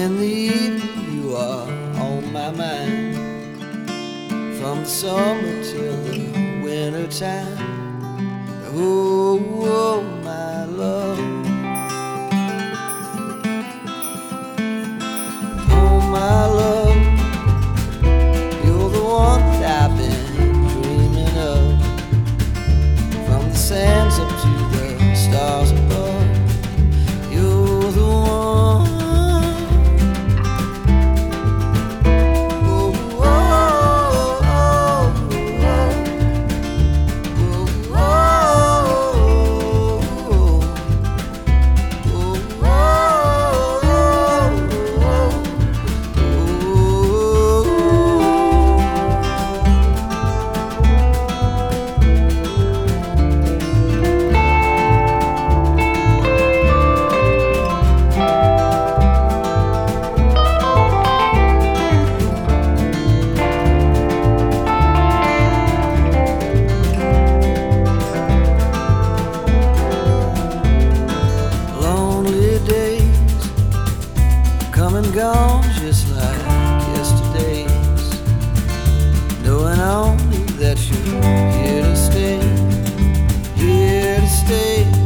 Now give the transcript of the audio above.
in the evening you are on my mind, from the summer till the winter time. Oh, oh, my love. Oh, my love, you're the one that I've been dreaming of, from the sands up to the stars above. You're the one. Come and gone just like yesterday's, knowing only that you're here to stay, here to stay.